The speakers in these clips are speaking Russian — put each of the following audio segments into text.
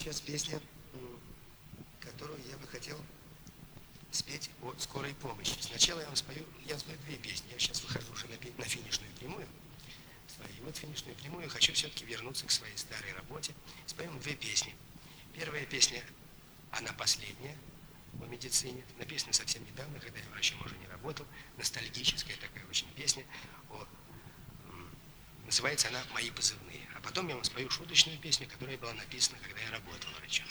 сейчас песня, которую я бы хотел спеть о скорой помощи. Сначала я спою две песни. Я сейчас выхожу уже на финишную прямую. И вот финишную прямую хочу все-таки вернуться к своей старой работе. Споем две песни. Первая песня, она последняя, о медицине. Написана совсем недавно, когда я врачом уже не работал. Ностальгическая такая очень песня. Называется она «Мои позывные». А потом я вам спою шуточную песню, которая была написана, когда я работал врачом.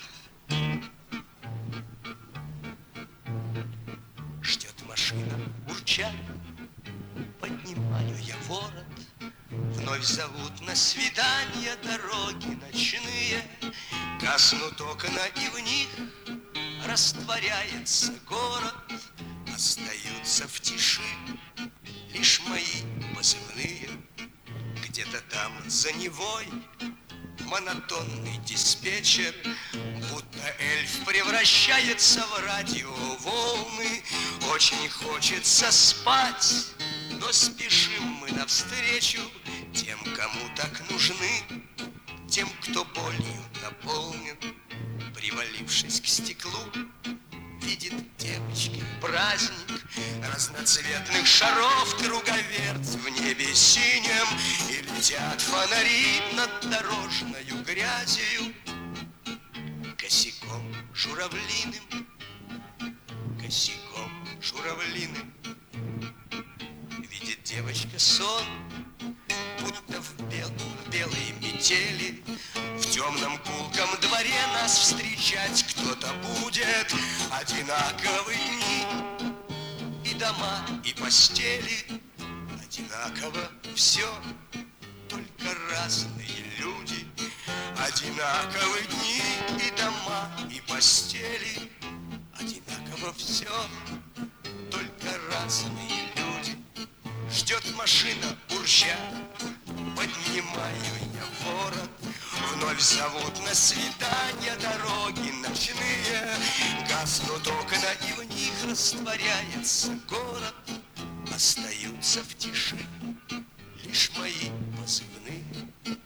Ждет машина, урча, поднимаю я ворот. Вновь зовут на свидания дороги ночные. Гаснут окна, и в них растворяется город. Остаются в тиши лишь мои позывные. Где-то там за Невой монотонный диспетчер, будто эльф, превращается в радиоволны. Очень хочется спать, но спешим мы навстречу тем, кому так нужны, тем, кто болью наполнен, привалившись к стеклу. Видит девочки праздник разноцветных шаров, круговерть в небе синем, и летят фонари над дорожною грязью. Косяком журавлиным, косяком журавлиным видит девочка сон, будто в белой метели. В темном гулком дворе нас встречать кто-то будет. Одинаковые дни и дома, и постели. Одинаково все, только разные люди. Одинаковые дни и дома, и постели. Одинаково все, только разные люди. Ждет машина, урча, поднимаю я ворот. Вновь зовут на свидания дороги ночные. Гаснут окна, и в них растворяется город. Остаются в тиши лишь мои позывные.